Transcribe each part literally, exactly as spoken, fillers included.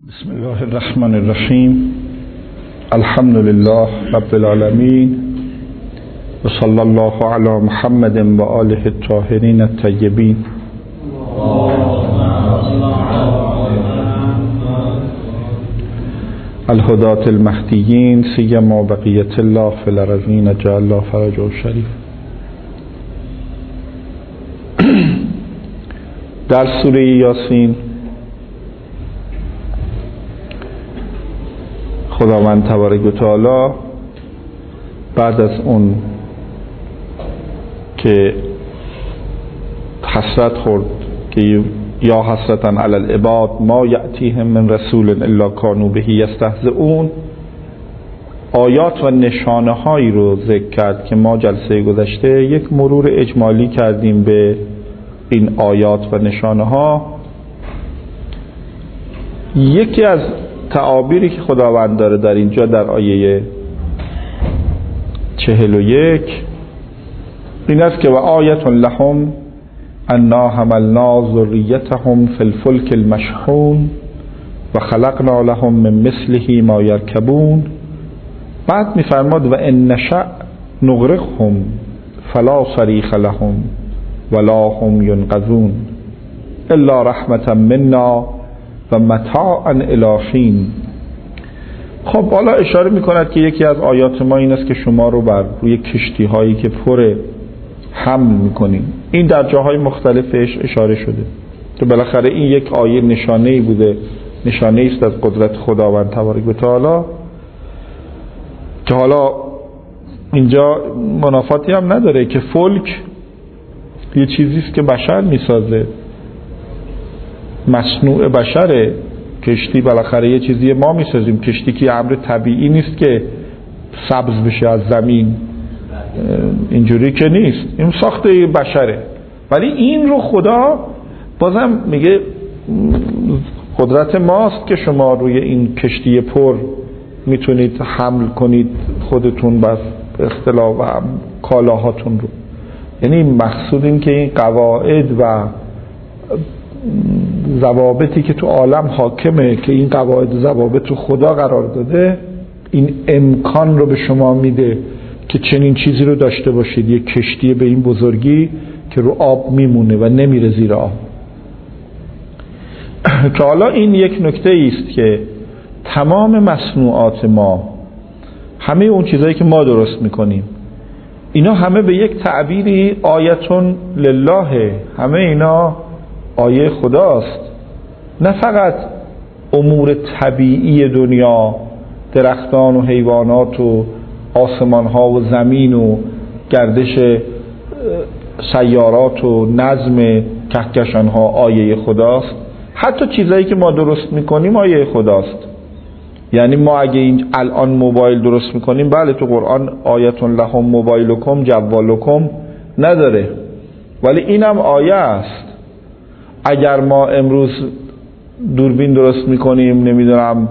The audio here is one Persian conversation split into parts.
بسم الله الرحمن الرحیم. الحمد لله رب العالمین و صلی الله علی محمد و آله الطاهرین الطیبین. الهداة المهدیین سیما بقیة الله فی الارضین جعل الله فرجه الشریف. در سوره یاسین خداوند تبارک و تعالی بعد از اون که حسرت خورد که یا حسرتاً علی العباد ما یأتیهم من رسول الا کانوا به یستهزئون، آیات و نشانه هایی رو ذکر کرد که ما جلسه گذشته یک مرور اجمالی کردیم به این آیات و نشانه ها. یکی از تعابیری که خداوند داره در اینجا در آیه چهل و یک این است که و آیت لهم انا حملنا ذریتهم فی الفلک المشحون و خلقنا لهم من مثله ما یرکبون. بعد میفرماد و ان نشأ نغرقهم فلا صریخ لهم ولا هم ینقذون الا رحمة منا و متاعا الی حین. خب حالا اشاره میکند که یکی از آیات ما این است که شما رو بر روی کشتی هایی که پر حمل میکنیم. این در جاهای مختلفش اشاره شده که بالاخره این یک آیه نشانه‌ای بوده، نشانه‌ای است از قدرت خداوند تبارک و تعالی که حالا اینجا منافاتی هم نداره که فلک یه چیزی است که بشر میسازه، مصنوع بشره. کشتی بالاخره یه چیزی ما میسازیم. کشتی که امر طبیعی نیست که سبز بشه از زمین، اینجوری که نیست، این ساخته بشره. ولی این رو خدا بازم میگه قدرت ماست که شما روی این کشتی پر میتونید حمل کنید خودتون بس اصطلاح و کالاهاتون رو. یعنی مقصود این که این قواعد و ضوابطی که تو عالم حاکمه که این قواعد و ضوابط رو خدا قرار داده، این امکان رو به شما میده که چنین چیزی رو داشته باشید، یک کشتی به این بزرگی که رو آب میمونه و نمیره زیر آب. که حالا این یک نکته است که تمام مصنوعات ما، همه اون چیزایی که ما درست میکنیم، اینا همه به یک تعبیری آیتون لله، همه اینا آیه خداست. نه فقط امور طبیعی دنیا، درختان و حیوانات و آسمان ها و زمین و گردش سیارات و نظم کهکشان ها آیه خداست، حتی چیزایی که ما درست میکنیم آیه خداست. یعنی ما اگه این الان موبایل درست میکنیم، بله تو قرآن آیتون لهم موبایلکم جوالکم نداره، ولی اینم آیه است. اگر ما امروز دوربین درست میکنیم، نمیدونم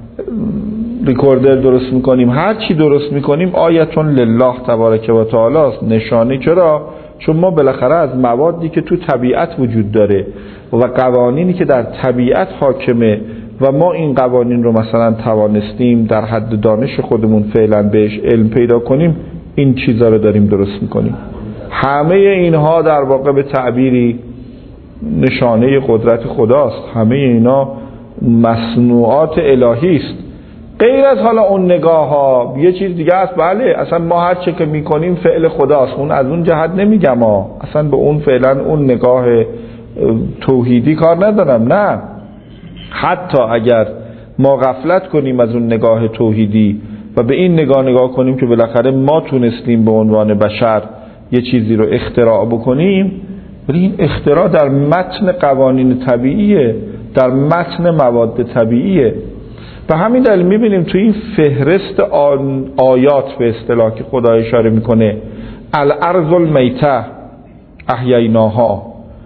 ریکوردر درست میکنیم، هر چی درست میکنیم آیتون لله تبارک و تعالی است، نشانه. چرا؟ چون ما بالاخره از موادی که تو طبیعت وجود داره و قوانینی که در طبیعت حاکمه و ما این قوانین رو مثلا توانستیم در حد دانش خودمون فعلا بهش علم پیدا کنیم، این چیزا رو داریم درست میکنیم. همه اینها در واقع به تعبیری نشانه قدرت خداست. همه اینا مصنوعات الهی است. غیر از حالا اون نگاه ها یه چیز دیگه است. بله اصلا ما هر چه که میکنیم فعل خداست، اون از اون جهت نمیگم ها، اصلا به اون فعلا اون نگاه توحیدی کار ندارم، نه. حتی اگر ما غفلت کنیم از اون نگاه توحیدی و به این نگاه نگاه کنیم که بالاخره ما تونستیم به عنوان بشر یه چیزی رو اختراع بکنیم، ولی این اختراع در متن قوانین طبیعیه، در متن مواد طبیعیه. و همین دلیل میبینیم تو این فهرست آیات به اصطلاح که خدا اشاره میکنه الارض المیته احییناها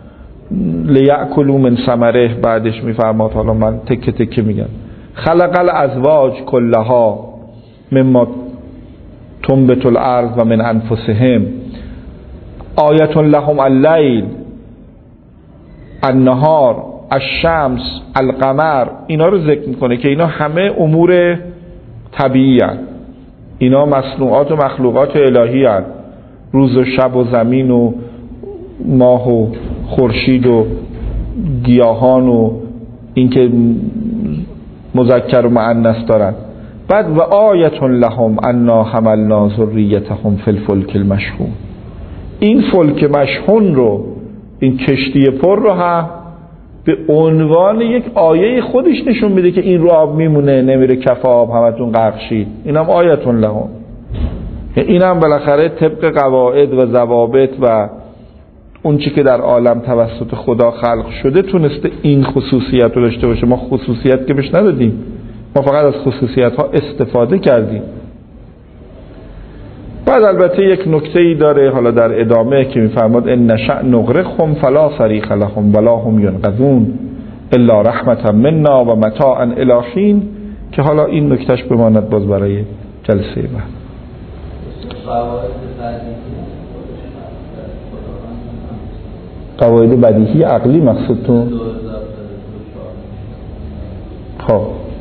لیأکلوا من ثمره، بعدش میفرماد، حالا من تکه تکه میگم، خلق الازواج کلها مما تنبت الارض و من انفسهم آیت لهم اللیل النهار الشمس، القمر، اینا رو ذکر میکنه که اینا همه امور طبیعی هستند. اینا مصنوعات و مخلوقات الهی هستند. روز و شب و زمین و ماه و خورشید و گیاهان و اینکه مذکر و مؤنث دارن. بعد و آیة لهم انا حملنا ذریتهم فی الفلک المشحون، این فلک مشحون رو، این کشتی پر رو هم به عنوان یک آیه خودش نشون میده که این رو آب میمونه، نمیره کف آب، همتون غرق شید. اینم آیة لهم، اینم بالاخره طبق قواعد و ضوابط و اون چی که در عالم توسط خدا خلق شده تونسته این خصوصیت رو داشته باشه. ما خصوصیت که بهش ندادیم، ما فقط از خصوصیت ها استفاده کردیم. بعد البته یک نکته ای داره حالا در ادامه که میفرماد ان نشأ نغرقهم فلا صریخ لهم ولا هم ینقذون الا رحمتا منا و متاعا الی حین، که حالا این نکتهش بماند باز برای جلسه بعد. قواعد بدیهی عقلی مقصودتون؟ خب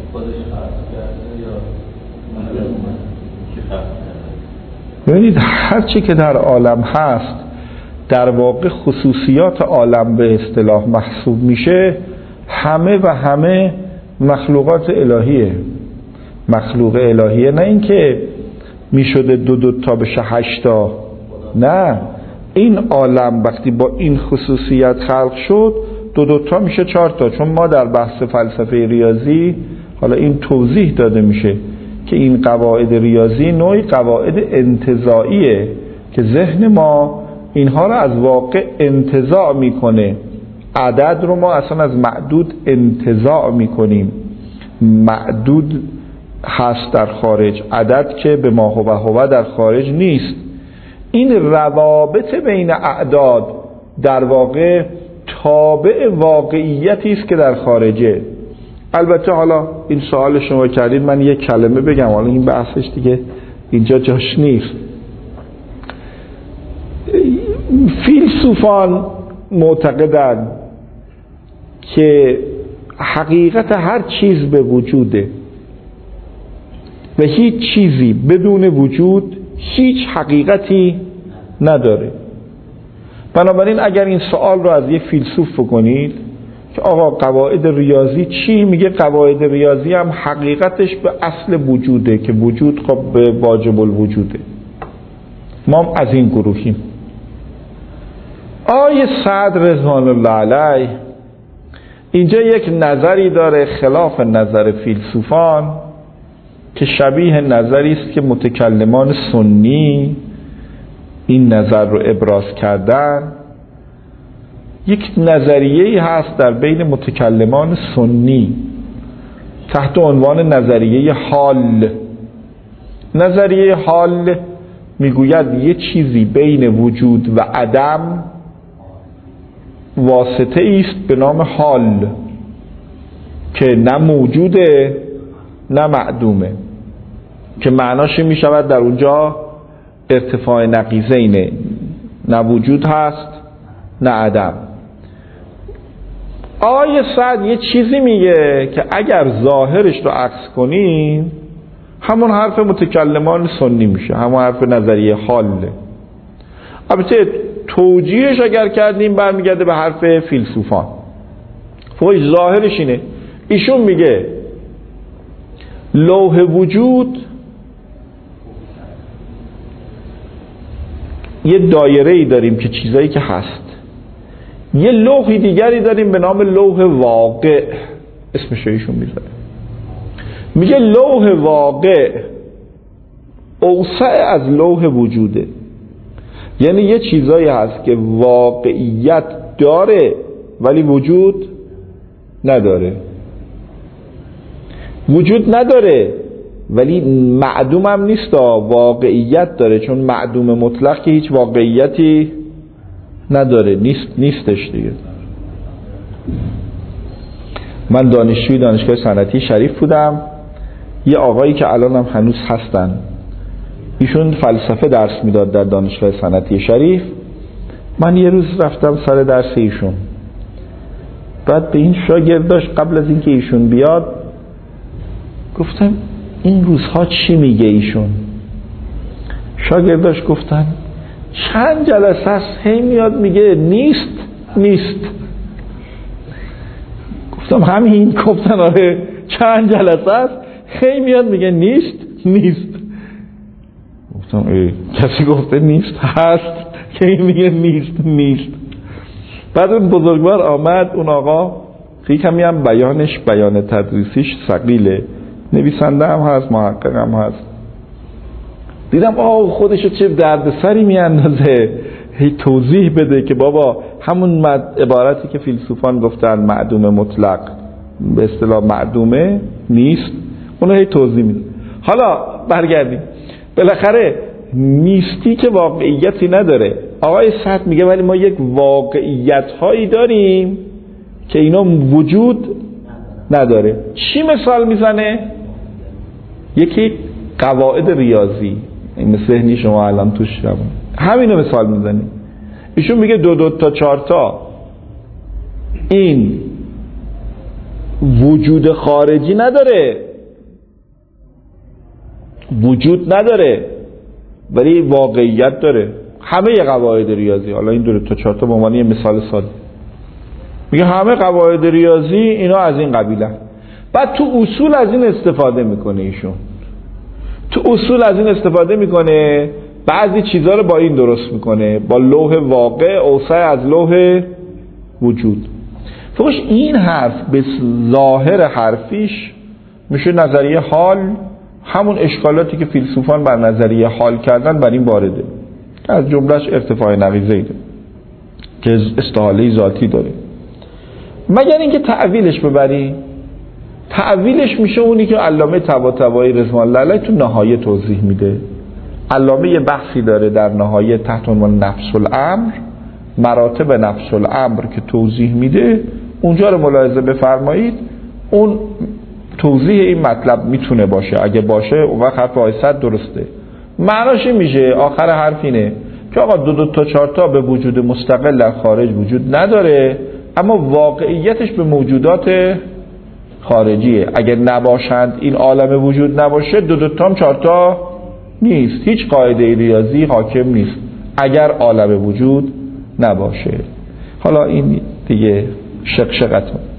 ببینید هر چی که در عالم هست در واقع خصوصیات عالم به اصطلاح محسوب میشه، همه و همه مخلوقات الهیه. مخلوق الهیه، نه اینکه میشده دو دو تا بشه هشتا، نه، این عالم وقتی با این خصوصیت خلق شد دو دو تا میشه چهار تا. چون ما در بحث فلسفه ریاضی حالا این توضیح داده میشه که این قواعد ریاضی نوعی قواعد انتزاعیه که ذهن ما اینها رو از واقع انتزاع میکنه. عدد رو ما اصلا از معدود انتزاع میکنیم. معدود هست در خارج، عدد که به ما هو هو در خارج نیست. این روابط بین اعداد در واقع تابع واقعیتی است که در خارجه. البته حالا این سوال شما کردید، من یک کلمه بگم، حالا این بحثش دیگه اینجا جاش نیست. فیلسوفان معتقدند که حقیقت هر چیز به وجوده و هیچ چیزی بدون وجود هیچ حقیقتی نداره. بنابراین اگر این سوال رو از یه فیلسوف بکنید که آقا قواعد ریاضی چی؟ میگه قواعد ریاضی هم حقیقتش به اصل وجوده که وجود خب به واجب الوجوده. ما هم از این گروهیم. آیه سعد رضوان الله علیه اینجا یک نظری داره خلاف نظر فیلسوفان که شبیه نظری است که متکلمان سنی این نظر رو ابراز کردن. یک نظریه‌ای هست در بین متکلمان سنی تحت عنوان نظریه حال. نظریه حال میگوید یه چیزی بین وجود و عدم واسطه است به نام حال که نه موجوده نه معدومه، که معناش می شود در اونجا ارتفاع نقیضینه، نه وجود هست نه عدم. آیه سعد یه چیزی میگه که اگر ظاهرش رو عکس کنیم همون حرف متکلمان سنی میشه، همون حرف نظریه حاله. البته توجیهش اگر کردیم برمیگرده به حرف فیلسوفان. فوق ظاهرش اینه، ایشون میگه لوح وجود یه دایره ای داریم که چیزایی که هست، یه لوحی دیگری داریم به نام لوح واقع، اسمش ایشون میذاره. میگه لوح واقع اوسع از لوح وجوده، یعنی یه چیزایی هست که واقعیت داره ولی وجود نداره، وجود نداره ولی معدوم هم نیست، واقعیت داره، چون معدوم مطلق که هیچ واقعیتی نداره، نیست نیستش دیگه. من دانشجوی دانشگاه صنعتی شریف بودم، یه آقایی که الان هم هنوز هستن، ایشون فلسفه درس میداد در دانشگاه صنعتی شریف. من یه روز رفتم سر درس ایشون، بعد به این شاگرداش قبل از اینکه ایشون بیاد گفتم این روزها چی میگه ایشون؟ شاگرداش گفتن چند جلسه است هی میاد میگه نیست نیست. گفتم همین. گفتن آره چند جلسه است هی میاد میگه نیست نیست. گفتم ای کسی گفته نیست؟ هست که هی میگه نیست نیست. بعد اون بزرگوار آمد، اون آقا خیلی کمی هم بیانش بیان تدریسیش ثقیله، نویسنده هم هست محقق هم هست. دیدم آه خودشو چه دردسری میاندازه، هی توضیح بده که بابا همون عبارتی که فیلسوفان گفتن معدوم مطلق به اصطلاح معدومه نیست، اونو هی توضیح میده. حالا برگردیم، بالاخره نیستی که واقعیتی نداره. آقای سعد میگه ولی ما یک واقعیت هایی داریم که اینا وجود نداره. چی مثال میزنه؟ یکی قواعد ریاضی، این ذهنی شما الان توش شما همینو مثال میزنه. ایشون میگه دو دو تا چهار تا این وجود خارجی نداره، وجود نداره ولی واقعیت داره. همه قواعد ریاضی، حالا این دو تا چهار تا به عنوان یه مثال ساده، میگه همه قواعد ریاضی اینا از این قبیله. بعد تو اصول از این استفاده میکنه ایشون، تو اصول از این استفاده میکنه، بعضی چیزها رو با این درست میکنه، با لوح واقع اوسع از لوح وجود. فقط این حرف به ظاهر حرفیش میشه نظریه حال، همون اشکالاتی که فیلسوفان بر نظریه حال کردن بر این وارده. از جملهش ارتفاع نقیضه‌ای داره که استحاله ذاتی داره، مگر اینکه تعویلش ببری. تعویلش میشه اونی که علامه طباطبایی رضوان الله علیه تو نهایه توضیح میده. علامه یه بحثی داره در نهایه تحت عنوان نفس الامر، مراتب نفس الامر که توضیح میده، اونجا رو ملاحظه بفرمایید. اون توضیح این مطلب میتونه باشه، اگه باشه اون وقت حرف آقای صد درسته. معناش میشه آخر حرف اینه که آقا دو دو تا چهار تا به وجود مستقل در خارج وجود نداره، اما واقعیتش به موجودات خارجیه. اگر نباشند این عالم وجود نباشه دو دو تا هم چهار تا نیست، هیچ قاعده ریاضی حاکم نیست اگر عالم وجود نباشه. حالا این دیگه شقشقتون